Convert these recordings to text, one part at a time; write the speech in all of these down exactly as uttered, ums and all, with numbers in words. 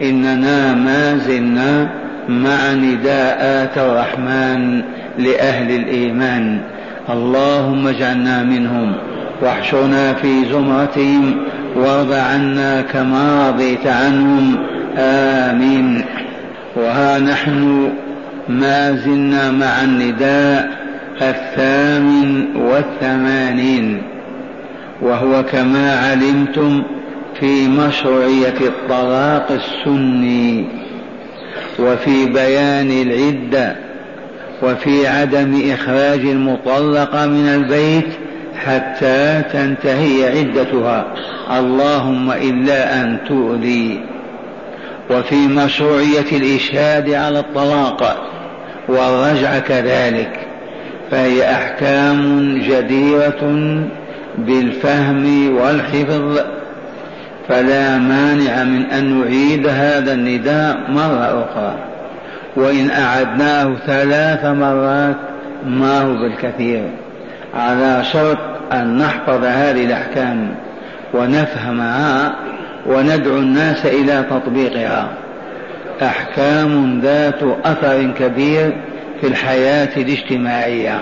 إننا ما زلنا مع نداءات الرحمن لأهل الإيمان. اللهم اجعلنا منهم واحشرنا في زمرتهم وارض عنا كما رضيت عنهم، آمين. وها نحن ما زلنا مع النداء الثامن والثمانين، وهو كما علمتم في مشروعية الطلاق السني، وفي بيان العدة، وفي عدم إخراج المطلقة من البيت حتى تنتهي عدتها، اللهم إلا أن تؤذي، وفي مشروعية الإشهاد على الطلاق والرجعة كذلك، فهي أحكام جديرة بالفهم والحفظ، فلا مانع من أن نعيد هذا النداء مرة أخرى، وإن أعدناه ثلاث مرات ما هو بالكثير، على شرط أن نحفظ هذه الأحكام ونفهمها وندعو الناس إلى تطبيقها. أحكام ذات أثر كبير في الحياة الاجتماعية.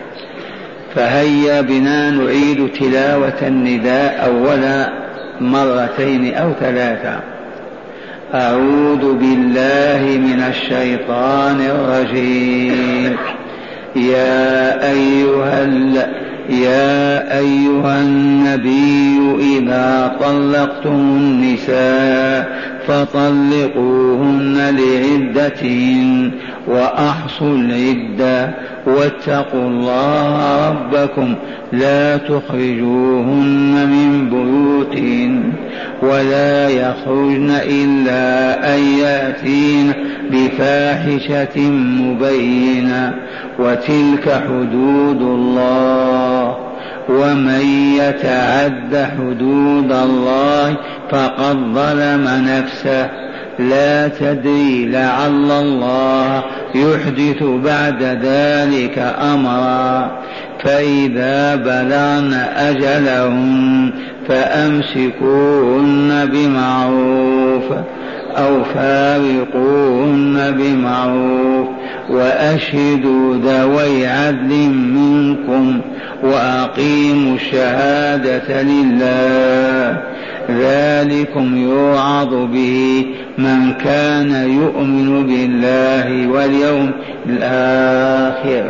فهيا بنا نعيد تلاوة النداء أولا مرتين أو ثلاثة. أعوذ بالله من الشيطان الرجيم. يا أيها يا أيها النبي إذا طلقتم النساء فطلقوهن لعدتهن وأحصوا العدة واتقوا الله ربكم لا تخرجوهن من بيوتهن ولا يخرجن إلا أن يأتين بفاحشة مبينة وتلك حدود الله ومن يتعد حدود الله فقد ظلم نفسه لا تدري لعل الله يحدث بعد ذلك أمرا فإذا بلغن أجلهن فأمسكوهن بمعروف أو فارقوهن بمعروف وأشهدوا ذوي عدل منكم وأقيموا الشهادة لله ذلكم يوعظ به من كان يؤمن بالله واليوم الآخر.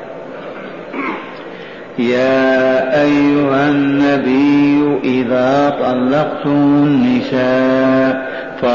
يا أيها النبي إذا طلقتم النساء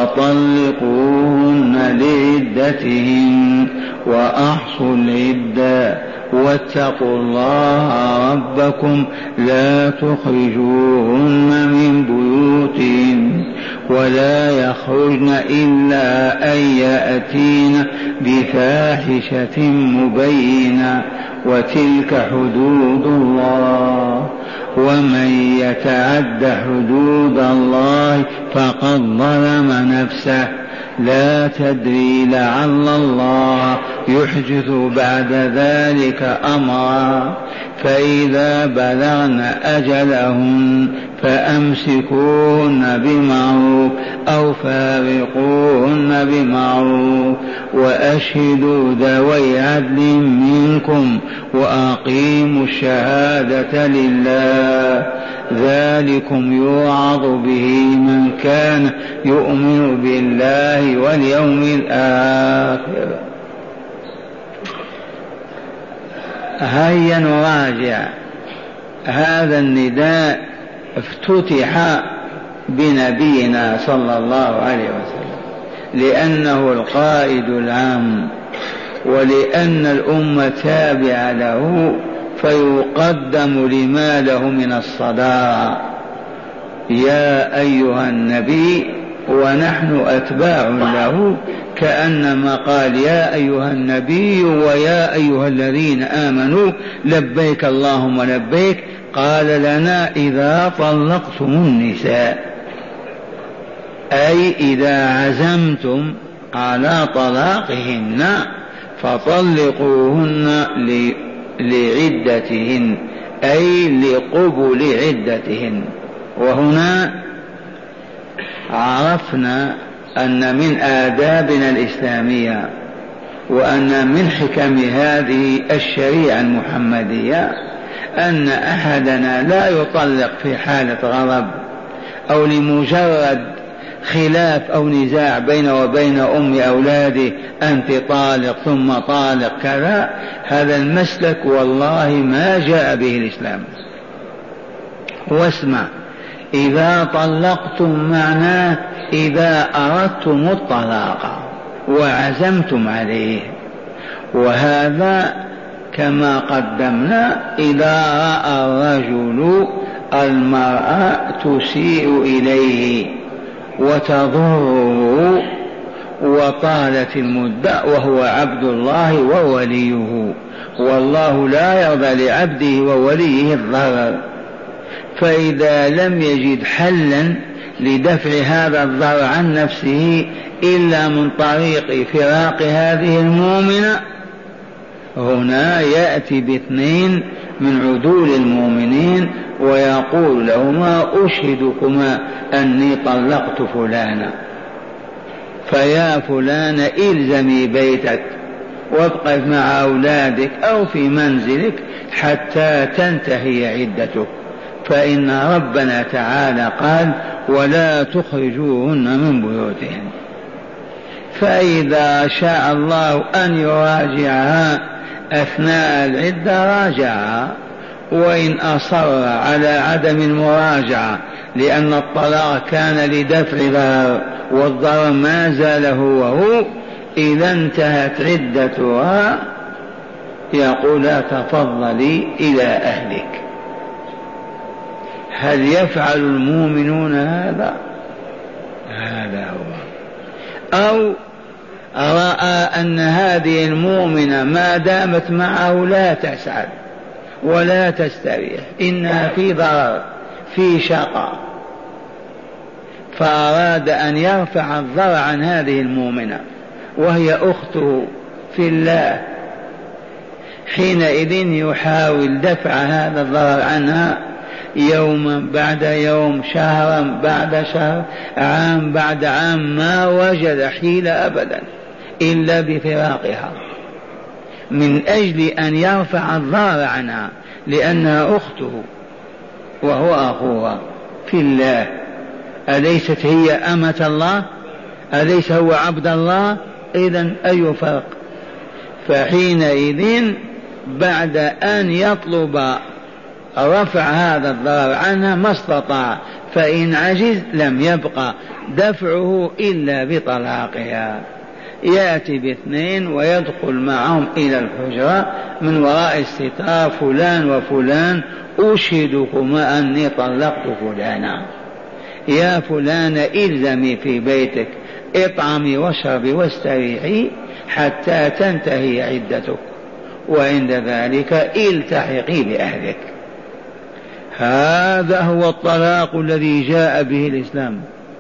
فطلقوهن لعدتهن وأحصوا العدة واتقوا الله ربكم لا تخرجوهن من بيوتهن ولا يخرجن إلا أن يأتين بفاحشة مبينة وتلك حدود الله ومن يتعد حدود الله فقد ظلم نفسه لا تدري لعل الله يحدث بعد ذلك أمرا فإذا بلغن أجلهن فأمسكوهن بمعروف أو فارقوهن بمعروف وأشهدوا ذوي عدل منكم وأقيموا الشهادة لله ذلكم يوعظ به من كان يؤمن بالله واليوم الآخر. هيا نراجع هذا النداء. افتتح بنبينا صلى الله عليه وسلم لأنه القائد العام ولأن الأمة تابعة له فيقدم لما له من الصدارة. يا أيها النبي ونحن أتباع له كأنما قال يا أيها النبي ويا أيها الذين آمنوا لبيك اللهم لبيك. قال لنا إذا طلقتم النساء أي إذا عزمتم على طلاقهن فطلقوهن لعدتهن أي لقبل عدتهن. وهنا عرفنا أن من آدابنا الإسلامية وأن من حكم هذه الشريعة المحمدية أن أحدنا لا يطلق في حالة غضب أو لمجرد خلاف أو نزاع بينه وبين أم أولاده، أنت طالق ثم طالق كذا. هذا المسلك والله ما جاء به الإسلام. واسمع، إذا طلقتم معناه إذا أردتم الطلاق وعزمتم عليه، وهذا كما قدمنا إذا رأى الرجل المرأة تسيء إليه وتضره وطالت المدة وهو عبد الله ووليه، والله لا يرضى لعبده ووليه الضرر. فإذا لم يجد حلا لدفع هذا الضرر عن نفسه إلا من طريق فراق هذه المؤمنة، هنا يأتي باثنين من عدول المؤمنين ويقول لهما أشهدكما أني طلقت فلانا، فيا فلان إلزمي بيتك وابقى مع أولادك أو في منزلك حتى تنتهي عدتك، فإن ربنا تعالى قال ولا تخرجوهن من بيوتهن. فإذا شاء الله أن يراجعها أثناء العدة راجعها، وإن أصر على عدم المراجعة لأن الطلاق كان لدفع ضرر والضرر ما زال هو هو، إذا انتهت عدتها يقول تفضلي إلى أهلك. هل يفعل المؤمنون هذا؟ هذا هو. أو رأى أن هذه المؤمنة ما دامت معه لا تسعد ولا تستريح، إنها في ضرر في شقاء، فأراد أن يرفع الضرر عن هذه المؤمنة وهي أخته في الله، حينئذ يحاول دفع هذا الضرر عنها يوما بعد يوم، شهرا بعد شهر، عام بعد عام، ما وجد حيلة أبدا إلا بفراقها من أجل أن يرفع الضرر عنها، لأنها أخته وهو أخوها في الله. أليست هي أمة الله؟ أليس هو عبد الله؟ إذن أي فرق؟ فحينئذ بعد أن يطلب رفع هذا الضرر عنها ما استطاع، فإن عجز لم يبقى دفعه إلا بطلاقها، يأتي باثنين ويدخل معهم إلى الحجرة من وراء الستار، فلان وفلان أشهدكما أني طلقت فلانا، يا فلان إلزمي في بيتك، اطعمي واشربي واستريحي حتى تنتهي عدتك، وعند ذلك التحقي بأهلك. هذا هو الطلاق الذي جاء به الإسلام.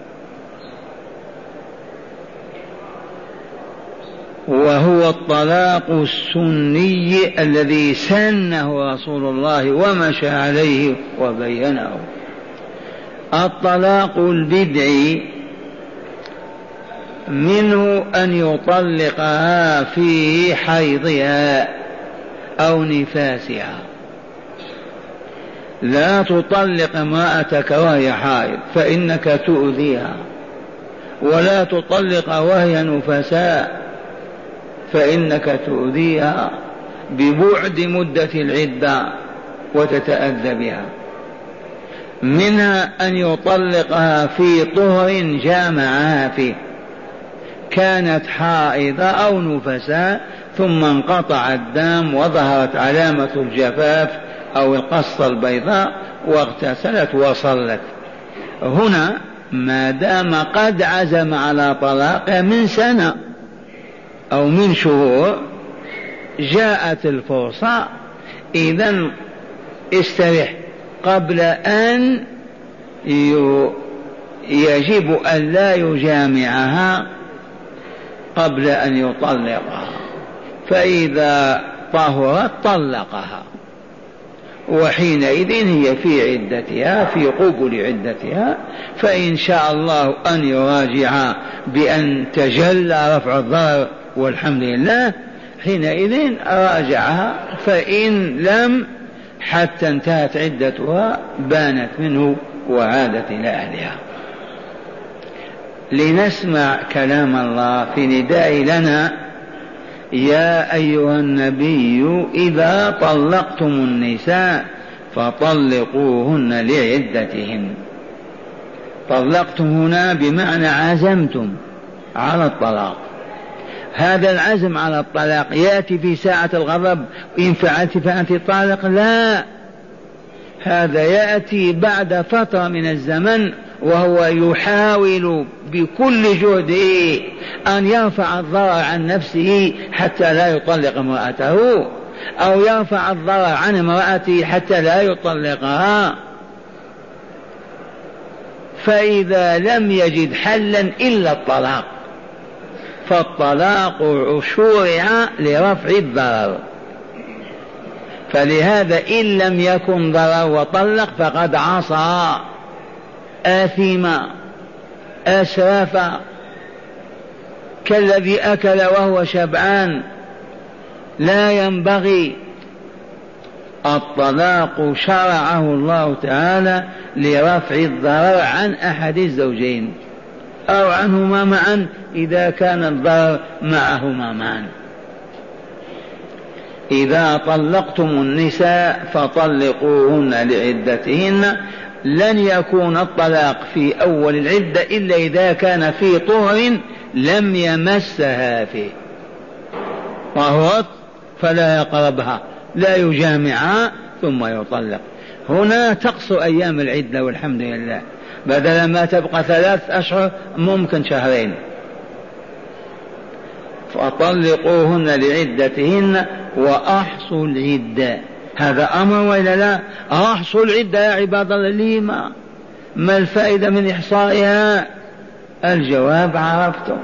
وهو الطلاق السني الذي سنه رسول الله ومشى عليه وبينه. الطلاق البدعي منه أن يطلقها في حيضها أو نفاسها. لا تطلق امرأتك وهي حائض فإنك تؤذيها، ولا تطلق وهي نفساء فإنك تؤذيها ببعد مدة العدة وتتأذى بها. منها أن يطلقها في طهر جامعها فيه، كانت حائضة أو نفساء ثم انقطع الدم وظهرت علامة الجفاف أو القصة البيضاء واغتسلت وصلت، هنا ما دام قد عزم على طلاقها من سنة أو من شهور جاءت الفرصة، إذن استرح قبل أن يجب أن لا يجامعها قبل أن يطلقها، فإذا طهرت طلقها وحينئذ هي في عدتها في قبل عدتها، فإن شاء الله أن يراجع بأن تجلى رفع الضرر والحمد لله حينئذ راجعها، فإن لم حتى انتهت عدتها بانت منه وعادت إلى أهلها. لنسمع كلام الله في نداء لنا: يا أيها النبي إذا طلقتم النساء فطلقوهن لعدتهن. طلقتم هنا بمعنى عزمتم على الطلاق. هذا العزم على الطلاق يأتي في ساعة الغضب إن فعلت فأنت طالق؟ لا، هذا يأتي بعد فترة من الزمن وهو يحاول بكل جهده أن يرفع الضرر عن نفسه حتى لا يطلق امرأته، أو يرفع الضرر عن امرأته حتى لا يطلقها. فإذا لم يجد حلا إلا الطلاق، فالطلاق شرع لرفع الضرر. فلهذا إن لم يكن ضرر وطلق فقد عصى، آثم، أسرف، كالذي أكل وهو شبعان. لا ينبغي. الطلاق شرعه الله تعالى لرفع الضرر عن أحد الزوجين أو عنهما معا إذا كان الضرر معهما معا. إذا طلقتم النساء فطلقوهن لعدتهن. لن يكون الطلاق في أول العدة إلا إذا كان في طهر لم يمسها فيه، طهرت فلا يقربها لا يجامعها ثم يطلق. هنا تقصر أيام العدة والحمد لله، بدل ما تبقى ثلاث أشهر ممكن شهرين. فطلقوهن لعدتهن وأحصوا العدة. هذا أمر وإلا لا؟ أحصوا العدة يا عباد الله. لما؟ ما الفائدة من إحصائها؟ الجواب عرفتم.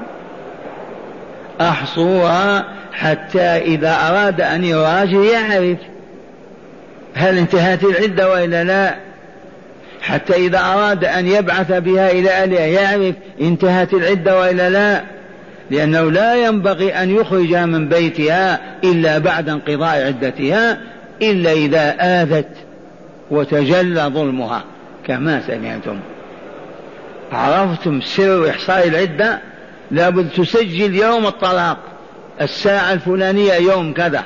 أحصوها حتى إذا أراد أن يراجع يعرف هل انتهت العدة وإلا لا، حتى إذا أراد أن يبعث بها إلى أهلها يعرف انتهت العدة وإلا لا، لأنه لا ينبغي أن يخرج من بيتها إلا بعد انقضاء عدتها إلا إذا آذت وتجلى ظلمها كما سمعتم. عرفتم سر إحصاء العدة؟ لابد تسجل يوم الطلاق الساعة الفلانية يوم كذا.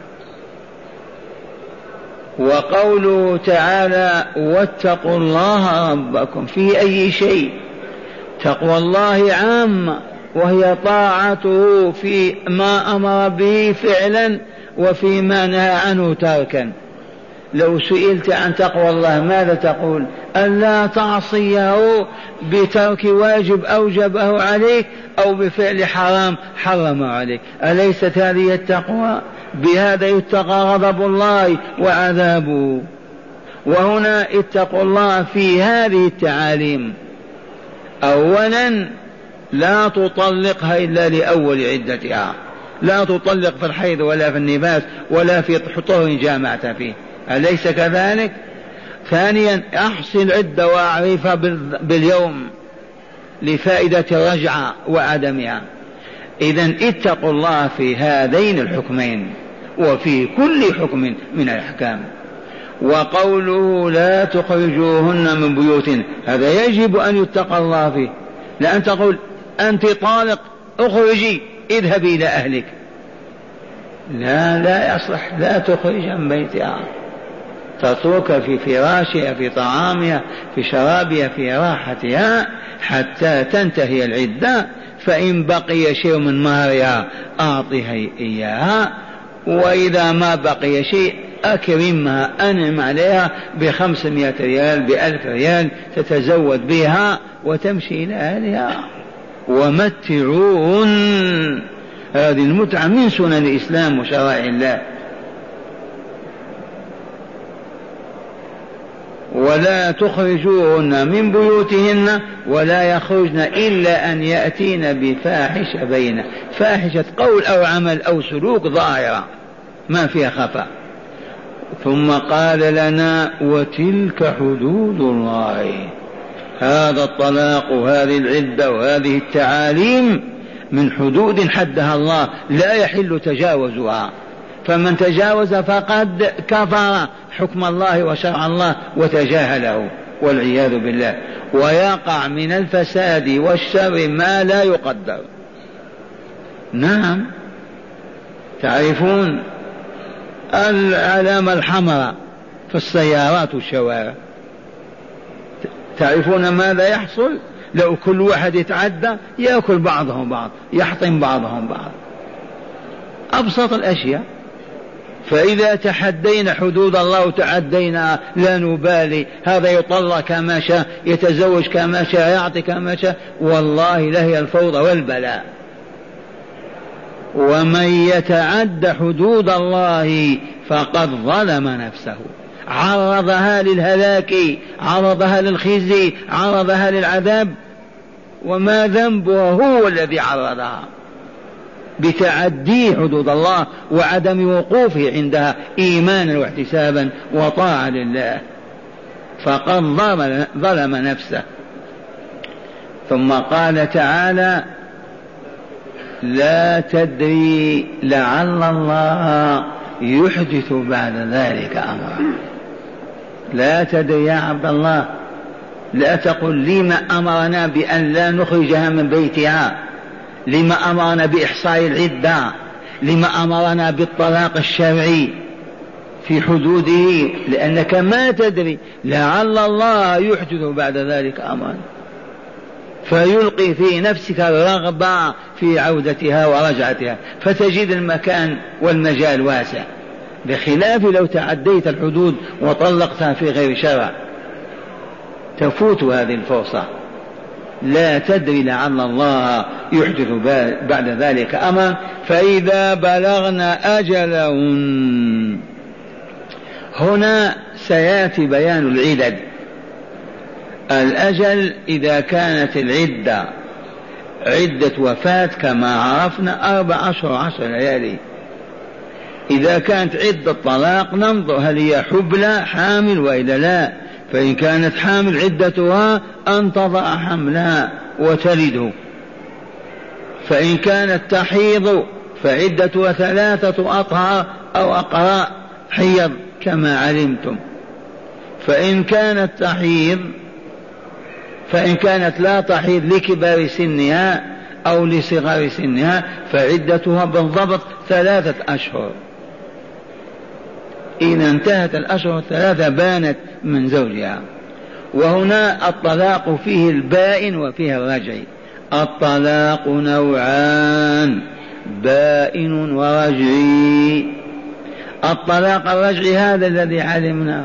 وقوله تعالى واتقوا الله ربكم في أي شيء. تقوى الله عامة وهي طاعته في ما أمر به فعلا وفيما نهى عنه تركا. لو سئلت عن تقوى الله ماذا تقول؟ ألا تعصيه بترك واجب أوجبه عليك أو بفعل حرام حرم عليك. أليست هذه التقوى؟ بهذا يتقى غضب الله وعذابه. وهنا اتقوا الله في هذه التعاليم. أولا لا تطلقها إلا لأول عدتها، لا تطلق في الحيض ولا في النفاس ولا في طهر جامعت فيه، أليس كذلك؟ ثانيا أحصي العدة وأعرفها باليوم لفائدة الرجعة وعدمها. إذن اتقوا الله في هذين الحكمين وفي كل حكم من الأحكام. وقوله لا تخرجوهن من بيوتهن، هذا يجب أن يتقى الله فيه. لأن تقول أنت طالق اخرجي اذهبي إلى أهلك، لا لا يصلح. لا تخرج من بيتها، تترك في فراشها في طعامها في شرابها في راحتها حتى تنتهي العدة. فإن بقي شيء من مهرها أعطها إياها، وإذا ما بقي شيء أكرمها أنعم عليها بخمسمائة ريال بألف ريال تتزود بها وتمشي إلى أهلها. ومتعون، هذه المتعة من سنن الإسلام وشرائع الله. ولا تخرجوهن من بيوتهن ولا يخرجن إلا أن يأتين بفاحشة بينة، فاحشة قول أو عمل أو سلوك ظاهرة ما فيها خفاء. ثم قال لنا وتلك حدود الله. هذا الطلاق وهذه العدة وهذه التعاليم من حدود حدها الله لا يحل تجاوزها، فمن تجاوز فقد كفر حكم الله وشرع الله وتجاهله والعياذ بالله، ويقع من الفساد والشر ما لا يقدر. نعم، تعرفون العلامة الحمراء في السيارات والشوارع، تعرفون ماذا يحصل لو كل واحد يتعدى؟ يأكل بعضهم بعض، يحطم بعضهم بعض، أبسط الأشياء. فإذا تحدينا حدود الله وتعدينا لا نبالي، هذا يطلق كما شاء، يتزوج كما شاء، يعطي كما شاء، والله لهي الفوضى والبلاء. ومن يتعد حدود الله فقد ظلم نفسه، عرضها للهلاك، عرضها للخزي، عرضها للعذاب، وما ذنبه هو الذي عرضها بتعدي حدود الله وعدم وقوفه عندها إيمانا واحتسابا وطاعة لله، فقد ظلم نفسه. ثم قال تعالى لا تدري لعل الله يحدث بعد ذلك أمرا. لا تدري يا عبد الله، لا تقل لما أمرنا بأن لا نخرجها من بيتها، لما أمرنا بإحصاء العدة، لما أمرنا بالطلاق الشرعي في حدوده، لأنك ما تدري لعل الله يحدث بعد ذلك أمرا، فيلقي في نفسك الرغبة في عودتها ورجعتها، فتجد المكان والمجال واسع، بخلاف لو تعديت الحدود وطلقتها في غير شرع تفوت هذه الفرصة. لا تدري لعل الله يحدث بعد ذلك أمرا. فإذا بلغنا أجلهن، هنا سيأتي بيان العدد. الأجل إذا كانت العدة عدة وفاة كما عرفنا أربع أشهر عشر ليالي. إذا كانت عدة طلاق ننظر هل هي حبلى حامل وإلا لا، فإن كانت حامل عدتها أن تضع حملها وتلده، فإن كانت تحيض فعدتها ثلاثة أطهار أو أقراء حيض كما علمتم. فإن كانت تحيض فإن كانت لا تحيض لكبار سنها أو لصغار سنها فعدتها بالضبط ثلاثة أشهر. إن انتهت الأشهر الثلاثة بانت من زوجها. وهنا الطلاق فيه البائن وفيه الرجعي. الطلاق نوعان، بائن ورجعي. الطلاق الرجعي هذا الذي علمناه،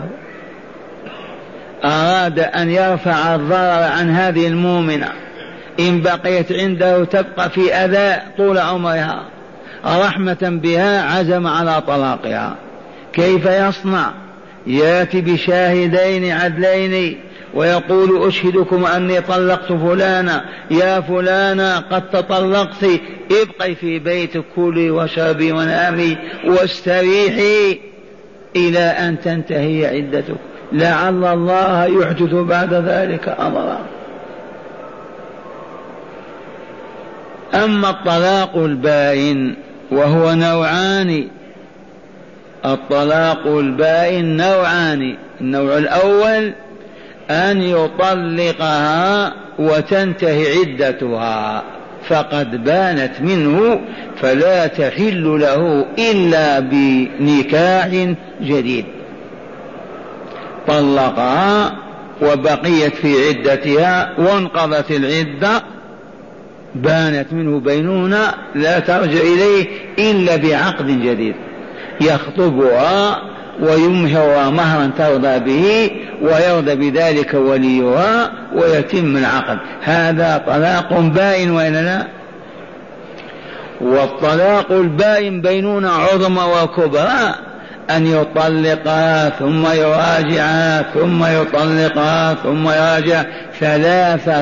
أراد أن يرفع الضرر عن هذه المؤمنة، إن بقيت عنده تبقى في أذى طول عمرها، رحمة بها عزم على طلاقها. كيف يصنع؟ ياتي بشاهدين عدلين ويقول أشهدكم أني طلقت فلانا، يا فلانا قد تطلقت، ابقي في بيتك كلي وشربي ونامي واستريحي إلى أن تنتهي عدتك، لعل الله يحدث بعد ذلك أمرا. أما الطلاق البائن وهو نوعان، الطلاق البائن نوعان. النوع الأول أن يطلقها وتنتهي عدتها فقد بانت منه، فلا تحل له إلا بنكاح جديد. طلقها وبقيت في عدتها وانقضت العدة، بانت منه بينونة، لا ترجع إليه إلا بعقد جديد، يخطبها ويمهرها مهرا ترضى به ويرضى بذلك وليها ويتم العقد. هذا طلاق بائن وإلا لا؟ والطلاق البائن بينونة عظمى وكبرى، أن يطلقها ثم يراجعها ثم يطلقها ثم يراجع، ثلاثة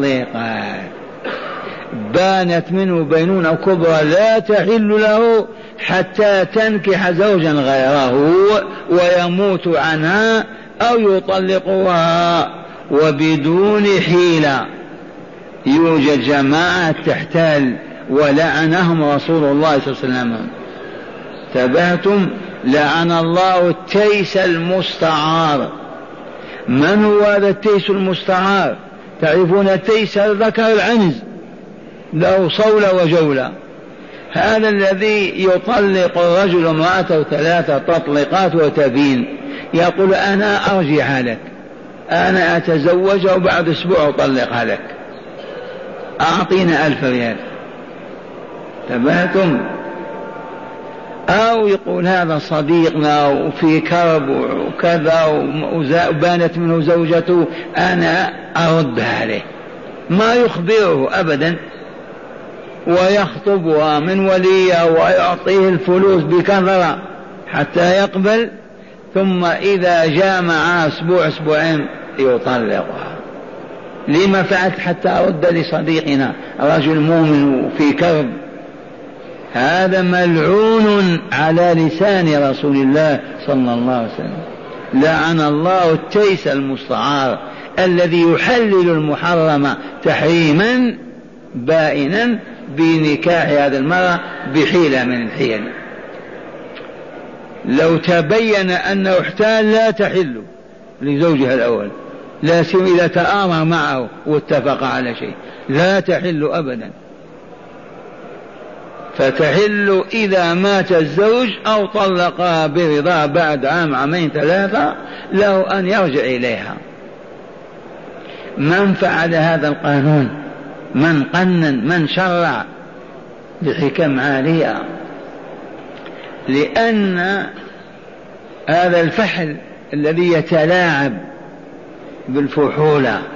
تطليقات. بانت منه بينونة كبرى لا تحل له حتى تنكح زوجا غيره ويموت عنها أو يطلقها وبدون حيلة. يوجد جماعة تحتال ولعنهم رسول الله صلى الله عليه وسلم. تبهتم؟ لعن الله التيس المستعار. من هو هذا التيس المستعار؟ تعرفون التيس الذكر العنز له صولة وجولة، هذا الذي يطلق الرجل امرأته ثلاثة تطلقات وتبين، يقول أنا أرجع لك، أنا أتزوجه وبعد أسبوع أطلقها لك، أعطينا ألف ريال. تبهتم؟ أو يقول هذا صديقنا وفي كرب وكذا وبانت منه زوجته، أنا أردها عليه، ما يخبره أبدا، ويخطبها من وليه ويعطيه الفلوس بكثرة حتى يقبل، ثم إذا جاء معها أسبوع أسبوعين يطلقها. لما فعلت؟ حتى أرد لصديقنا رجل مؤمن في كرب. هذا ملعون على لسان رسول الله صلى الله عليه وسلم. لعن الله التيس المستعار الذي يحلل المحرم تحريما بائنا بنكاح هذا المرأة بحيلة من الحيل. لو تبين أنه احتال لا تحل لزوجها الأول، لا سيما إذا تآمر معه واتفق على شيء، لا تحل أبدا. فتحل إذا مات الزوج أو طلقها برضا بعد عام عامين ثلاثة، له أن يرجع إليها. من فعل هذا القانون؟ من قنن؟ من شرع؟ بحكم عالية. لأن هذا الفحل الذي يتلاعب بالفحولة،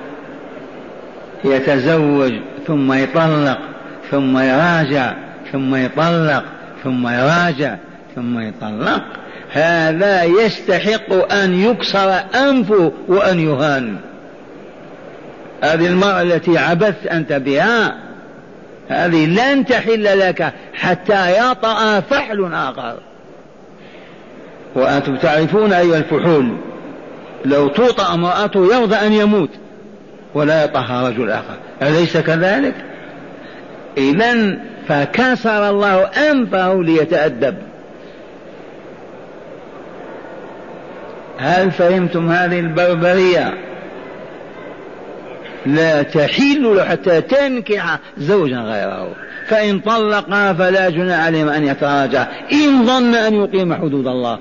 يتزوج ثم يطلق ثم يراجع ثم يطلق ثم يراجع ثم يطلق، هذا يستحق أن يكسر أنفه وأن يهان. هذه المرأة التي عبثت أنت بها، هذه لن تحل لك حتى يطأ فحل آخر. وأنتم تعرفون أيها الفحول، لو توطأ امرأته يرضى أن يموت ولا يطأها رجل آخر، أليس كذلك؟ إذن فكسر الله أنفه ليتأدب. هل فهمتم هذه البربرية؟ لا تحل له حتى تنكح زوجا غيره، فإن طلقها فلا جناح عليهم أن يتراجع إن ظن أن يقيم حدود الله.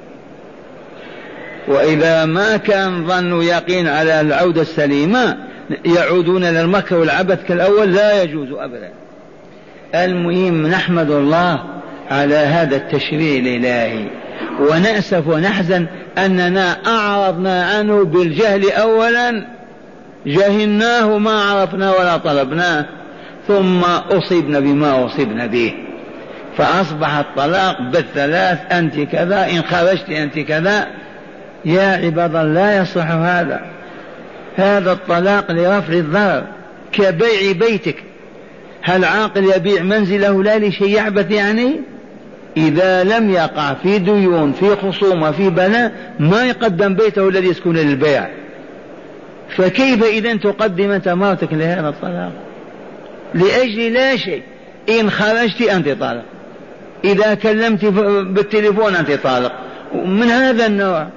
وإذا ما كان ظن يقين على العودة السليمة يعودون للمكر والعبث كالأول، لا يجوز أبدا. المهم نحمد الله على هذا التشريع الإلهي، ونأسف ونحزن أننا أعرضنا عنه بالجهل أولا، جهلناه ما عرفنا ولا طلبناه، ثم أصبنا بما أصبنا به، فأصبح الطلاق بالثلاث، أنت كذا، إن خرجت أنت كذا. يا عباد الله لا يصح هذا. هذا الطلاق لرفع الضرر كبيع بيتك. هل عاقل يبيع منزله لا لشيء يعبث يعني؟ إذا لم يقع في ديون في خصومة في بلاء ما يقدم بيته الذي يسكن للبيع، فكيف إذن تقدم أنت مرتك لهذا الطلاق لأجل لا شيء؟ إن خرجت أنت طالق، إذا كلمت بالتليفون أنت طالق. من هذا النوع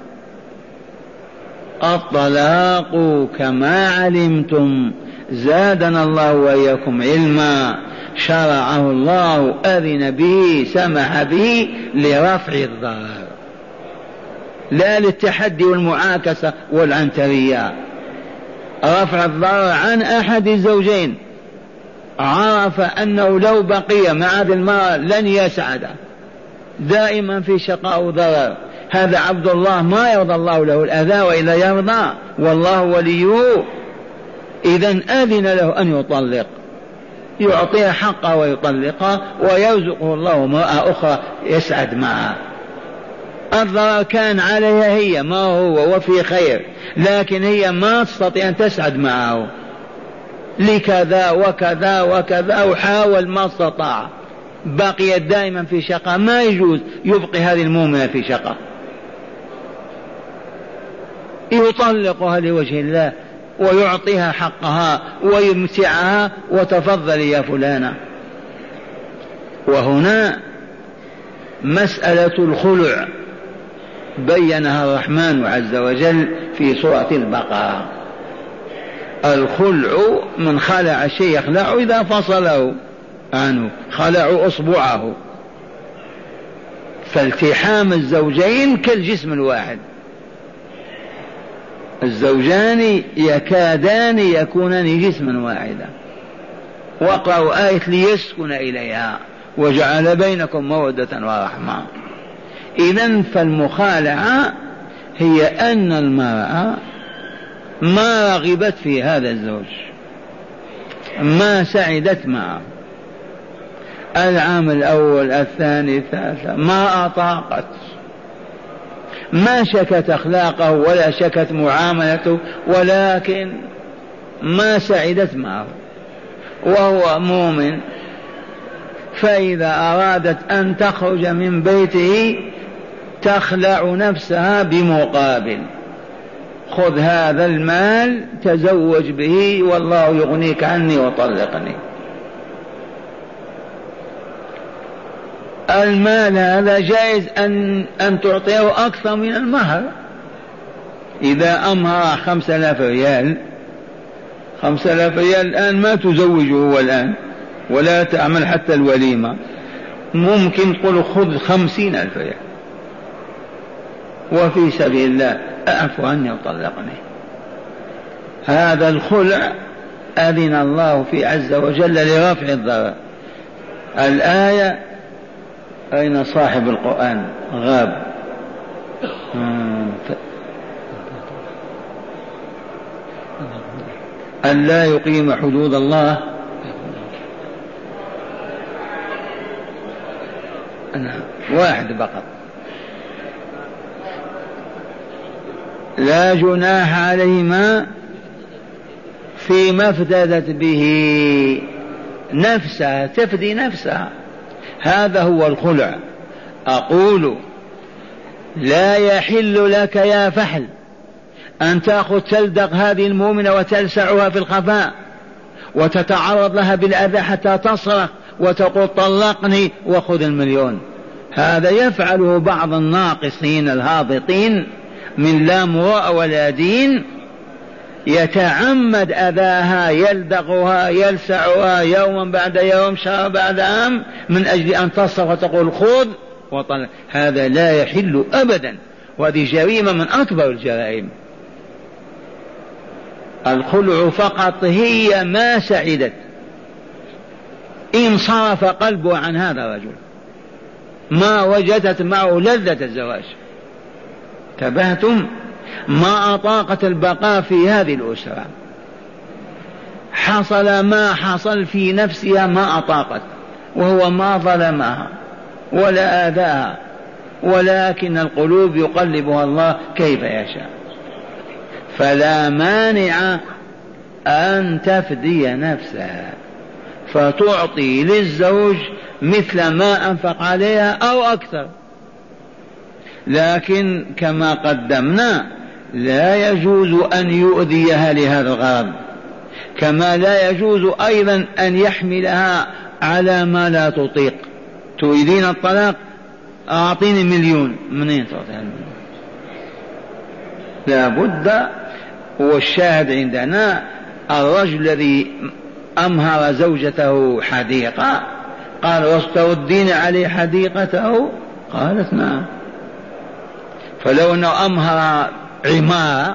الطلاق كما علمتم زادنا الله وإياكم علما، شرعه الله، أذن به، سمح به لرفع الضرر، لا للتحدي والمعاكسة والعنترية. رفع الضرر عن أحد الزوجين، عرف أنه لو بقي مع هذه المرأة لن يسعد، دائما في شقاء وضرر. هذا عبد الله ما يرضى الله له الأذى وإلا يرضى، والله وليه. إذن أذن له أن يطلق، يعطيها حقه ويطلقها، ويرزقه الله امرأة أخرى يسعد معها. الضرر كان عليها هي ما هو وفي خير، لكن هي ما تستطيع أن تسعد معه لكذا وكذا وكذا، وحاول ما استطاع. بقيت دائما في شقاء، ما يجوز يبقي هذه المؤمنة في شقاء، يطلقها لوجه الله ويعطيها حقها ويمتعها وتفضل يا فلانة. وهنا مسألة الخلع بينها الرحمن عز وجل في سورة البقرة. الخلع من خلع شيء يخلع إذا فصله عنه، خلع أصبعه. فالتحام الزوجين كالجسم الواحد، الزوجان يكادان يكونان جسما واحدا. وقرأوا آية ليسكن إليها وجعل بينكم مودة ورحمة. إذن فالمخالعة هي أن المرأة ما رغبت في هذا الزوج، ما سعدت معه العام الأول الثاني الثالث، ما أطاقت، ما شكت أخلاقه ولا شكت معاملته، ولكن ما سعدت معه وهو مؤمن. فإذا أرادت أن تخرج من بيته تخلع نفسها بمقابل: خذ هذا المال تزوج به والله يغنيك عني وطلقني. المال هذا جائز أن, أن تعطيه أكثر من المهر. إذا أمهر خمسة آلاف ريال، خمسة آلاف ريال الآن ما تزوجه هو الآن ولا تعمل حتى الوليمة، ممكن تقول خذ خمسين ألف ريال وفي سبيل الله أعفو عني وطلقني. هذا الخلع أذن الله فيه عز وجل لرفع الضرر. الآية أين صاحب القرآن؟ غاب. أن لا يقيم حدود الله. أنا واحد فقط. لا جناح عليهما فيما افتدت به نفسها، تفدي نفسها. هذا هو الخلع. أقول لا يحل لك يا فحل أن تأخذ تلدغ هذه المؤمنة وتلسعها في الخفاء وتتعرض لها بالأذى حتى تصرخ وتقول طلقني وخذ المليون. هذا يفعله بعض الناقصين الهابطين من لا مروءة ولا دين، يتعمد أذاها، يلدغها، يلسعها يوما بعد يوم، شهر بعد عام، من أجل أن تصرخ وتقول خذ وطلق. هذا لا يحل أبدا، وهذه جريمة من أكبر الجرائم. الخلع فقط هي ما سعدت، انصرف قلبه عن هذا الرجل، ما وجدت معه لذة الزواج. تبهتم؟ ما أطاقت البقاء في هذه الأسرة، حصل ما حصل في نفسها ما أطاقت، وهو ما ظلمها ولا آذاها، ولكن القلوب يقلبها الله كيف يشاء. فلا مانع أن تفدي نفسها فتعطي للزوج مثل ما أنفق عليها أو أكثر، لكن كما قدمنا لا يجوز أن يؤذيها لهذا الغرض، كما لا يجوز أيضا أن يحملها على ما لا تطيق. تريدين الطلاق؟ أعطيني مليون. منين تعطيها المليون؟ لا بد. والشاهد عندنا الرجل الذي أمهر زوجته حديقة، قال واستردين عليه حديقته؟ قالت نعم. فلو أنه أمهر عمارة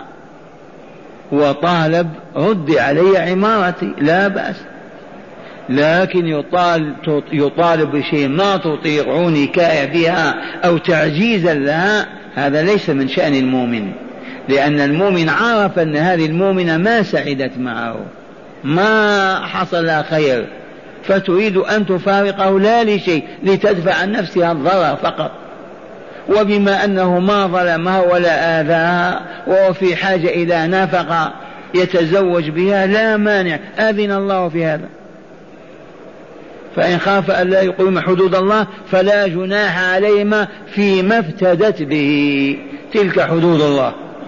وطالب رد علي عمارتي لا بأس، لكن يطالب, يطالب بشيء ما تطيقون كاية فيها أو تعجيزا لها، هذا ليس من شأن المؤمن، لأن المؤمن عرف أن هذه المؤمنة ما سعدت معه، ما حصل لها خير، فتريد أن تفارقه لا لشيء، لتدفع عن نفسها الضرر فقط. وبما أنه ما ظلمها ولا آذاها وهو في حاجة إلى نفقة يتزوج بها لا مانع، أذن الله في هذا. فإن خاف أن لا يقيم حدود الله فلا جناح عليهما فيما افتدت به، تلك حدود الله.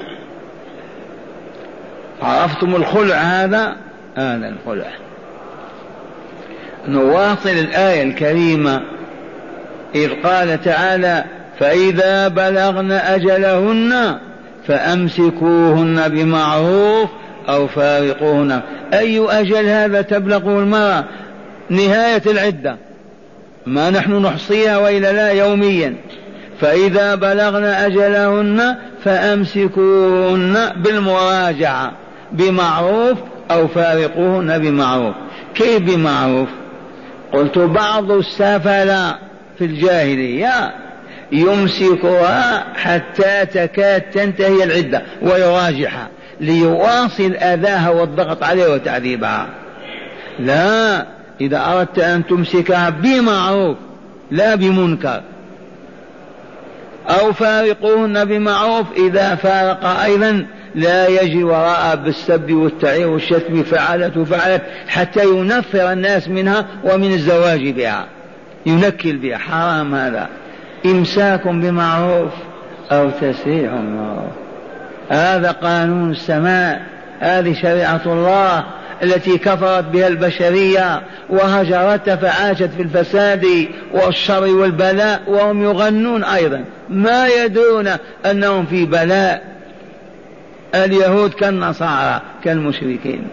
عرفتم الخلع؟ هذا هذا الخلع. نواصل الآية الكريمة إذ قال تعالى فإذا بلغن أجلهن فأمسكوهن بمعروف أو فارقوهن. أي أجل هذا تبلغه المرأة؟ نهاية العدة، ما نحن نحصيها وإلا لا يوميا. فإذا بلغن أجلهن فأمسكوهن بالمراجعة بمعروف أو فارقوهن بمعروف. كيف بمعروف؟ قلت بعض السفلاء في الجاهلية يمسكها حتى تكاد تنتهي العدة ويراجعها ليواصل أذاها والضغط عليها وتعذيبها. لا، إذا أردت أن تمسكها بمعروف لا بمنكر. أو فارقوهن بمعروف، إذا فارق أيضا لا يجي وراء بالسب والتعير والشتم فعلت وفعلت حتى ينفر الناس منها ومن الزواج بها، ينكل بها. حرام هذا. إمساك بمعروف أو تسريح بمعروف، هذا قانون السماء، هذه شريعة الله التي كفرت بها البشرية وهجرتها فعاشت في الفساد والشر والبلاء، وهم يغنون أيضا ما يدرون أنهم في بلاء. اليهود كالنصارى كالمشركين.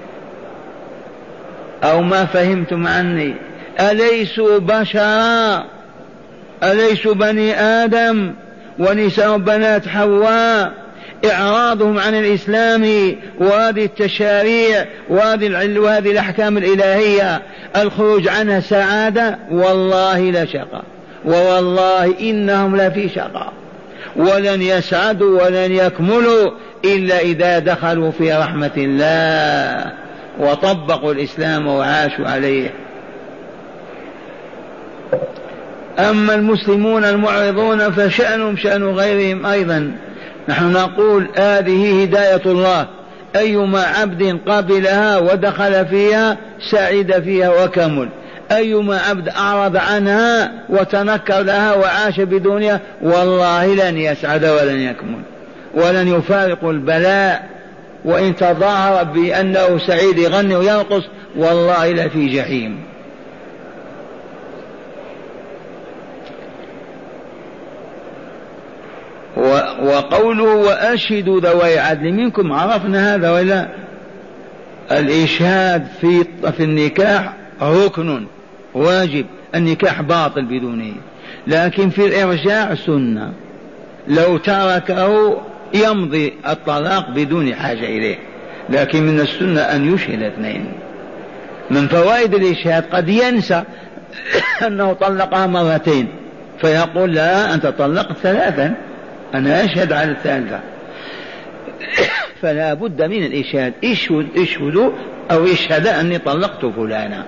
أو ما فهمتم عني؟ أليسوا بشرا؟ أليسوا بني آدم ونساء بنات حواء؟ إعراضهم عن الإسلام وهذه التشاريع وهذه وهذه الأحكام الإلهية الخروج عنها سعادة؟ والله لا شقاء، ووالله إنهم لفي شقاء، ولن يسعدوا ولن يكملوا إلا إذا دخلوا في رحمة الله وطبقوا الإسلام وعاشوا عليه. أما المسلمون المعرضون فشأنهم شأن غيرهم أيضا. نحن نقول هذه هداية الله، أيما عبد قبلها ودخل فيها سعد فيها وكمل، أيما عبد أعرض عنها وتنكر لها وعاش بدونها والله لن يسعد ولن يكمل ولن يفارق البلاء. وإن تظاهر بأنه سعيد يغني ويرقص والله لفي جحيم. وقوله وأشهدوا ذوي عدل منكم، عرفنا هذا ولا؟ الإشهاد في في النكاح ركن واجب، النكاح باطل بدونه، لكن في الإرجاع سنة، لو تركه يمضي الطلاق بدون حاجة إليه، لكن من السنة أن يشهد اثنين. من فوائد الإشهاد قد ينسى أنه طلقها مرتين فيقول لا أنت طلقت ثلاثا أنا أشهد على الثالثة. فلا بد من الإشهاد، اشهد اشهدوا أو اشهد أني طلقت فلانا.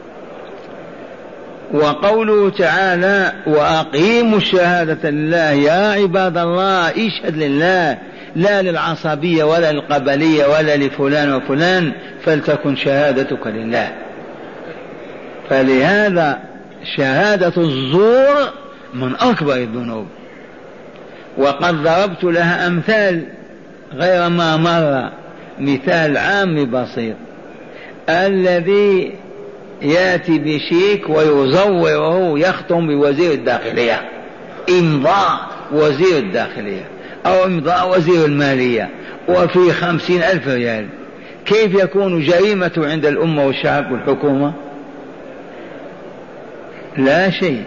وقوله تعالى وأقيموا الشهادة لله، يا عباد الله اشهد لله لا للعصبية ولا للقبلية ولا لفلان وفلان، فلتكن شهادتك لله. فلهذا شهادة الزور من أكبر الذنوب، وقد ضربت لها أمثال غير ما مر. مثال عام بسيط، الذي يأتي بشيك ويزوره يختم بوزير الداخلية، إمضاء وزير الداخلية أو إمضاء وزير المالية، وفي خمسين ألف ريال، كيف يكون جريمة عند الأمة والشعب والحكومة؟ لا شيء.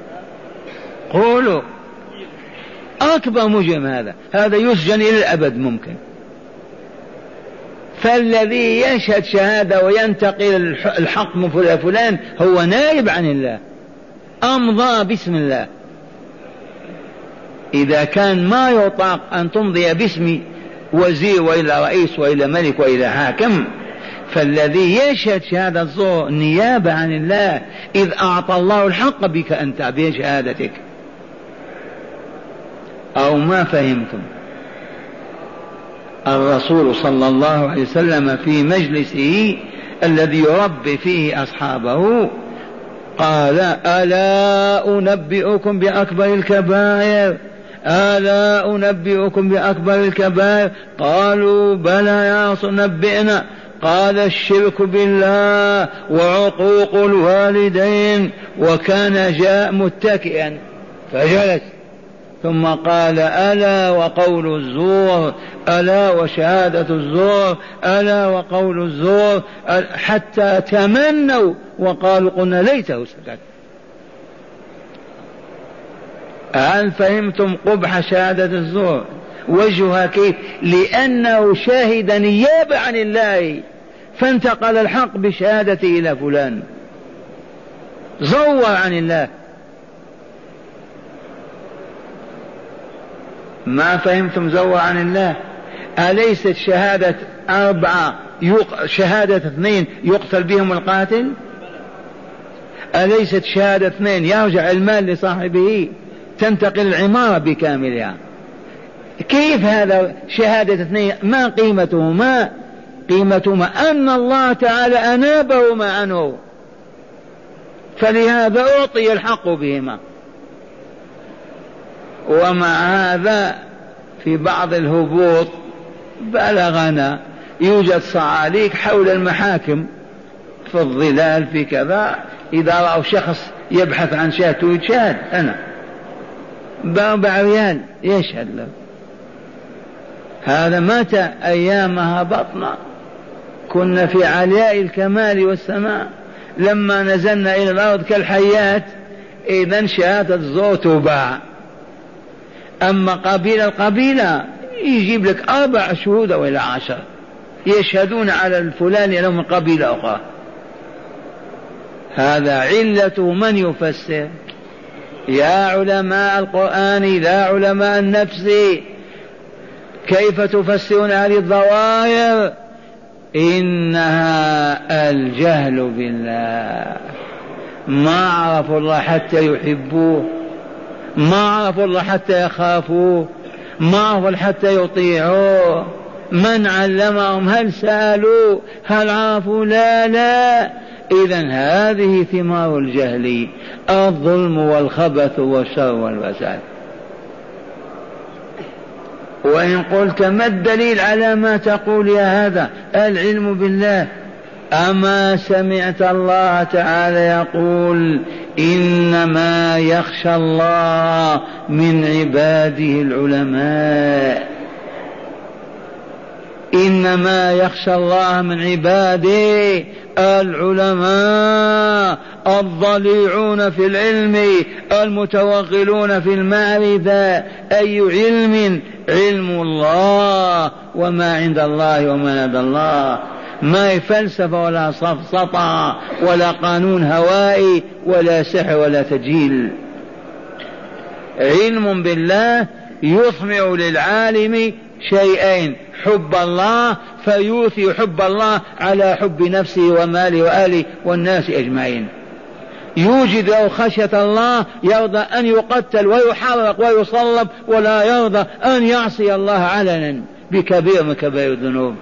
قولوا أكبر مجرم هذا، هذا يسجن إلى الأبد ممكن. فالذي يشهد شهادة وينتقل الحكم فلان هو نائب عن الله، أمضى باسم الله. إذا كان ما يطاق أن تمضي باسم وزير وإلى رئيس وإلى ملك وإلى حاكم، فالذي يشهد شهادة الزور نيابة عن الله، إذ أعطى الله الحق بك أنت بشهادتك. أو ما فهمتم؟ الرسول صلى الله عليه وسلم في مجلسه الذي يربي فيه أصحابه قال ألا أنبئكم بأكبر الكبائر ألا أنبئكم بأكبر الكبائر قالوا بلى يا رسول نبئنا قال الشرك بالله وعقوق الوالدين. وكان جاء متكئا فجلس ثم قال ألا وقول الزور ألا وشهادة الزور ألا وقول الزور حتى تمنوا وقالوا قلنا ليته سكت. هل فهمتم قبح شهادة الزور؟ وجهها كيف؟ لأنه شاهد نيابة عن الله فانتقل الحق بشهادته إلى فلان، زور عن الله. ما فهمتم زور عن الله؟ أليست شهادة أربعة يق... شهادة اثنين يقتل بهم القاتل؟ أليست شهادة اثنين يرجع المال لصاحبه تنتقل العمارة بكاملها؟ كيف هذا شهادة اثنين؟ ما قيمتهما؟ قيمتهما أن الله تعالى أنابهما عنه فلهذا أعطي الحق بهما. ومع هذا في بعض الهبوط بلغنا يوجد صعاليك حول المحاكم في الظلال في كذا، إذا رأوا شخص يبحث عن شهادته يتشهد أنا بأربع ريال يشهد له. هذا متى؟ أيامها بطنا كنا في علياء الكمال والسماء، لما نزلنا إلى الأرض كالحيات إذن شهادة الزور تباع. أما قبيلة القبيلة يجيب لك أربع شهود أو إلى عشر يشهدون على الفلان له من قبيلة أخرى. هذا علته من يفسر؟ يا علماء القرآن لا علماء النفس كيف تفسرون هذه الظواهر؟ إنها الجهل بالله. ما عرفوا الله حتى يحبوه، ما عرفوا الله حتى يخافوه، ما عرفوا حتى يطيعوه. من علمهم؟ هل سألوا؟ هل عرفوا؟ لا لا. إذن هذه ثمار الجهل، الظلم والخبث والشر والفساد. وإن قلت ما الدليل على ما تقول يا هذا؟ العلم بالله. أما سمعت الله تعالى يقول إنما يخشى الله من عباده العلماء، إنما يخشى الله من عباده العلماء الضليعون في العلم المتوغلون في المعرفة. أي علم؟ علم الله وما عند الله وما لدى الله، ما فلسفة ولا سفسطة ولا قانون هوائي ولا سحر ولا تجهيل. علم بالله يثمر للعالم شيئين: حب الله فيوثي حب الله على حب نفسه وماله وآله والناس أجمعين. يوجد له خشية الله، يرضى أن يقتل ويحرق ويصلب ولا يرضى أن يعصي الله علنا بكبير من كبائر الذنوب.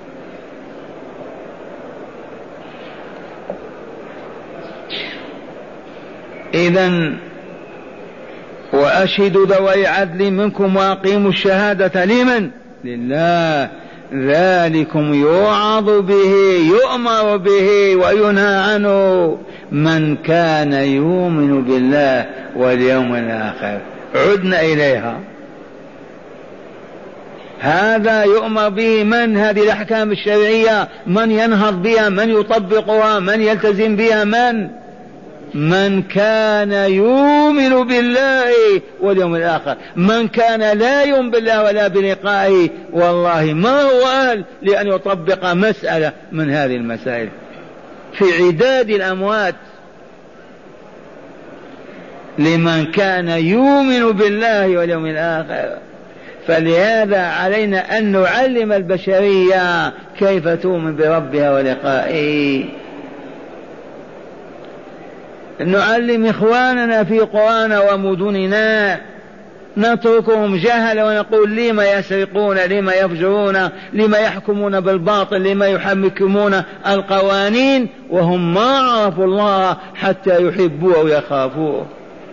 إذن وأشهدوا ذوي عدل منكم وأقيموا الشهادة لمن؟ لله. ذلكم يوعظ به يؤمر به وينهى عنه من كان يؤمن بالله واليوم الآخر. عدنا إليها، هذا يؤمر به من؟ هذه الأحكام الشرعية من ينهض بها؟ من يطبقها؟ من يلتزم بها؟ من من كان يؤمن بالله واليوم الآخر. من كان لا يؤمن بالله ولا بلقائه والله ما هو أهل لأن يطبق مسألة من هذه المسائل في عداد الأموات. لمن كان يؤمن بالله واليوم الآخر. فلهذا علينا أن نعلم البشرية كيف تؤمن بربها ولقائه. نعلم إخواننا في قرانا ومدننا نتركهم جهلا ونقول لما يسرقون، لما يفجرون، لما يحكمون بالباطل، لما يحكمون القوانين وهم ما عرفوا الله حتى يحبوه ويخافوه.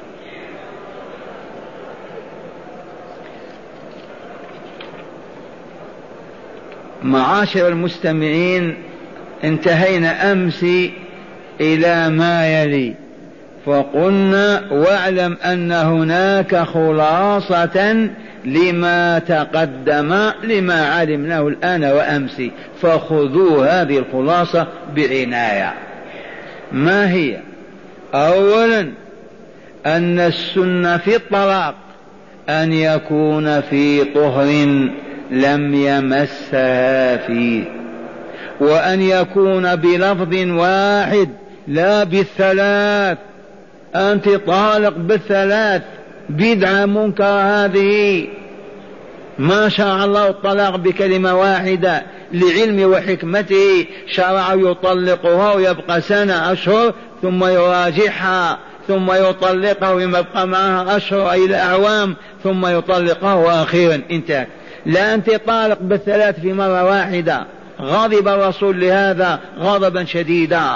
معاشر المستمعين، انتهينا أمس إلى ما يلي، فقلنا واعلم أن هناك خلاصة لما تقدم لما علمناه الآن وأمس، فخذوا هذه الخلاصة بعناية. ما هي؟ أولا أن السنة في الطلاق أن يكون في طهر لم يمسها فيه، وأن يكون بلفظ واحد لا بالثلاث. أنت طالق بالثلاث، بدعة منكر هذه. ما شاء الله الطلاق بكلمة واحدة لعلم وحكمته، شرع يطلقها ويبقى سنة أشهر ثم يراجعها ثم يطلقها ويبقى معها أشهر إلى أعوام ثم يطلقها وأخيرا انتهى. لا، أنت طالق بالثلاث في مرة واحدة. غضب الرسول لهذا غضبا شديدا،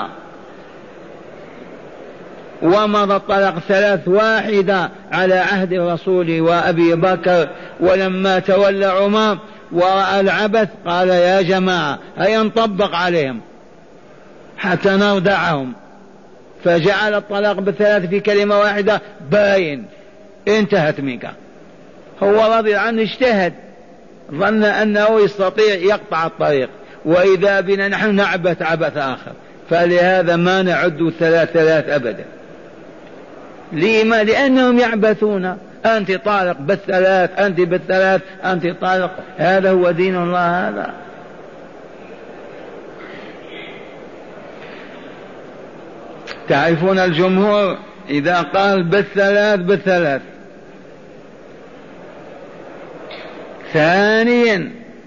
ومضى الطلاق ثلاث واحدة على عهد الرسول وأبي بكر، ولما تولى عمر ورأى العبث قال يا جماعة هيا نطبق عليهم حتى نردعهم، فجعل الطلاق بالثلاث في كلمة واحدة باين، انتهت منك. هو رضي عنه، اجتهد، ظن أنه يستطيع يقطع الطريق، وإذا بنا نحن نعبث عبث آخر. فلهذا ما نعد ثلاث ثلاث أبدا. لما؟ لأنهم يعبثون. أنت طالق بالثلاث، أنت بالثلاث، أنت طالق. هذا هو دين الله هذا. تعرفون الجمهور إذا قال بالثلاث بالثلاث. ثانيا،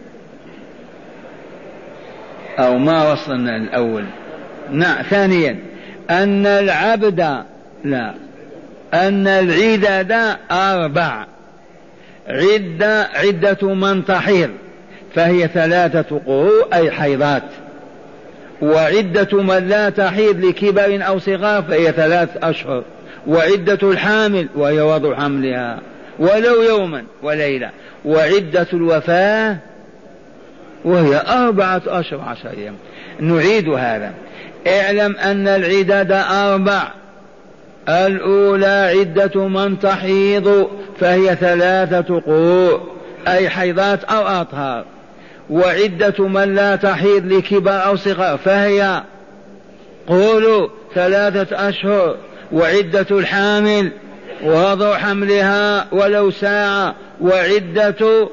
أو ما وصلنا الأول، نعم ثانيا أن العبد لا أن العدد أربع. عدة عدة من تحيض فهي ثلاثة قروء أي حيضات، وعدة من لا تحيض لكبر أو صغار فهي ثلاث أشهر، وعدة الحامل وهي وضع حملها ولو يوما وليلة، وعدة الوفاة وهي أربعة أشهر عشر أيام. نعيد هذا. اعلم أن العدد أربع. الأولى عدة من تحيض فهي ثلاثة قروء أي حيضات أو أطهار، وعدة من لا تحيض لكبر أو صغار فهي قولوا ثلاثة أشهر، وعدة الحامل ووضع حملها ولو ساعة، وعدة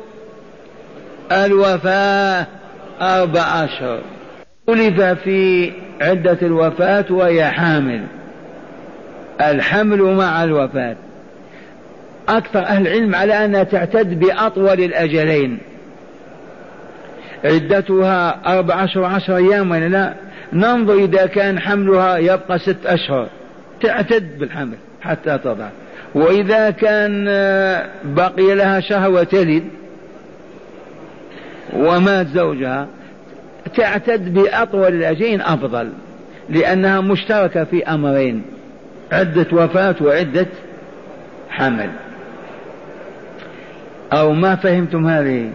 الوفاة أربع أشهر. ألف في عدة الوفاة وهي حامل، الحمل مع الوفاة. أكثر أهل العلم على أنها تعتد بأطول الأجلين، عدتها أربع أشهر عشر أيام ولا لا. ننظر إذا كان حملها يبقى ست أشهر تعتد بالحمل حتى تضع، وإذا كان بقي لها شهر وتلد ومات زوجها تعتد بأطول الأجلين أفضل، لأنها مشتركة في أمرين، عدة وفاة وعدة حمل. أو ما فهمتم هذه؟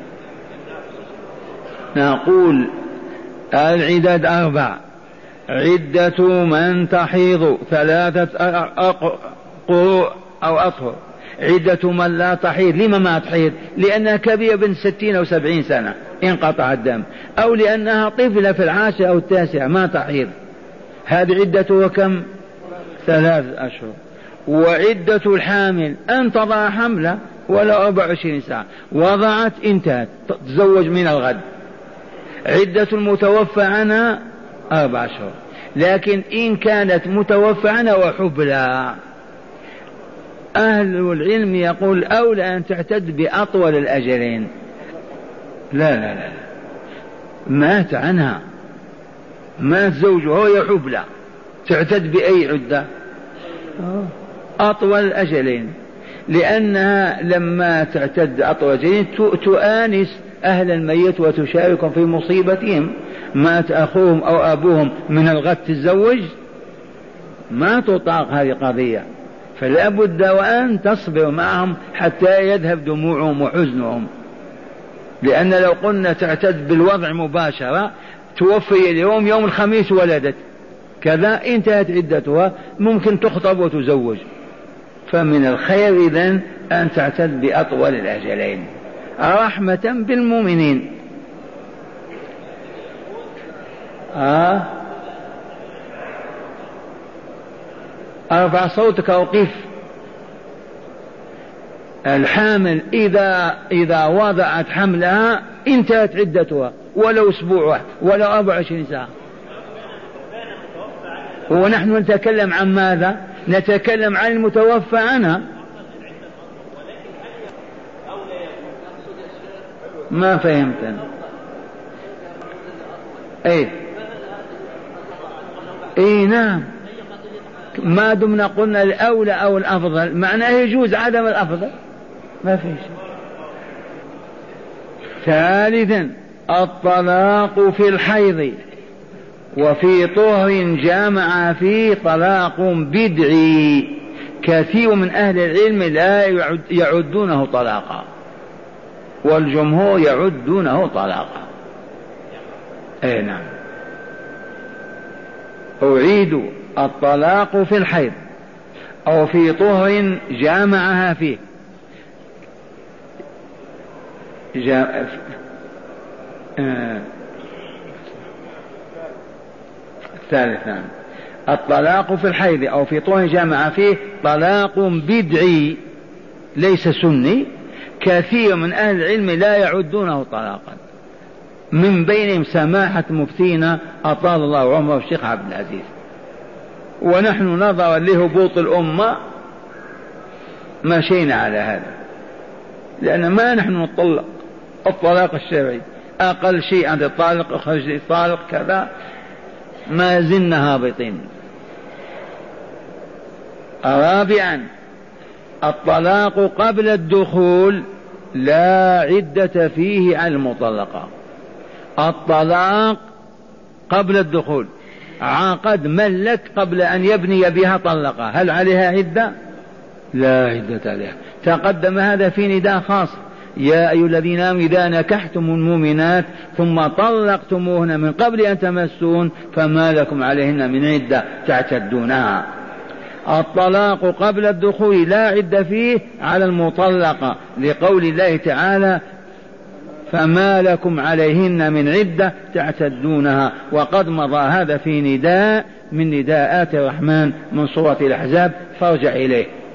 نقول العدد أربع. عدة من تحيض ثلاثة قروء أو أطهر، عدة من لا تحيض. لما ما تحيض؟ لأنها كبيرة بنت ستين أو سبعين سنة انقطع الدم، أو لأنها طفلة في العاشرة أو التاسعة ما تحيض. هذه عدتها كم؟ ثلاث أشهر. وعدة الحامل أن تضع حملة ولا أربع وعشرين ساعة، وضعت انتهت، تتزوج من الغد. عدة المتوفى عنها أربع أشهر، لكن إن كانت متوفى عنها وحبلى، أهل العلم يقول أولى أن تعتد بأطول الأجلين. لا لا لا، مات عنها، مات زوجها يحبلى، تعتد بأي عدة؟ أطول الأجلين. لأنها لما تعتد أطول جنين تؤانس أهل الميت وتشاركهم في مصيبتهم. مات أخوهم أو أبوهم من الغد تتزوج، ما تطاق هذه قضية، فلا بد وأن تصبر معهم حتى يذهب دموعهم وحزنهم. لأن لو قلنا تعتد بالوضع مباشرة، توفي اليوم يوم الخميس ولدت كذا، انتهت عدتها، ممكن تخطب وتزوج. فمن الخير إذن أن تعتد بأطول الأجلين رحمة بالمؤمنين. آه أرفع صوتك وقف. الحامل إذا إذا وضعت حملها انتهت عدتها، ولو أسبوع ولو أربع وعشرين ساعة. ونحن نتكلم عن ماذا؟ نتكلم عن المتوفى عنها. ما فهمت. اي اي نعم، ما دمنا قلنا الأولى أو الأفضل معناه يجوز عدم الأفضل، ما في شيء. ثالثا الطلاق في الحيض وفي طهر جامع فيه طلاق بدعي، كثير من أهل العلم لا يعد يعدونه طلاقا، والجمهور يعدونه طلاقا. اي نعم. أعيد: الطلاق في الحيض أو في طهر جامعها فيه جا... آه... ثالثا الطلاق في الحيض أو في طهر جامع فيه طلاق بدعي ليس سني، كثير من أهل العلم لا يعدونه طلاقا، من بينهم سماحة مفتينا أطال الله عمره الشيخ عبد العزيز. ونحن نظرا لهبوط الأمة مشينا على هذا، لأن ما نحن نطلق الطلاق الشرعي، أقل شيء عند الطالق أخرج الطالق كذا، ما زلنا هابطين. رابعا الطلاق قبل الدخول لا عدة فيه على المطلقة. الطلاق قبل الدخول، عقد ملك قبل أن يبني بها طلقة، هل عليها عدة؟ لا عدة عليها. تقدم هذا في نداء خاص: يا أيها الذين آمنوا إذا نكحتم المؤمنات ثم طلقتموهن من قبل أن تمسون فما لكم عليهن من عدة تعتدونها. الطلاق قبل الدخول لا عدة فيه على المطلقة، لقول الله تعالى: فما لكم عليهن من عدة تعتدونها. وقد مضى هذا في نداء من نداءات الرحمن من سورة الأحزاب، فارجع إليه.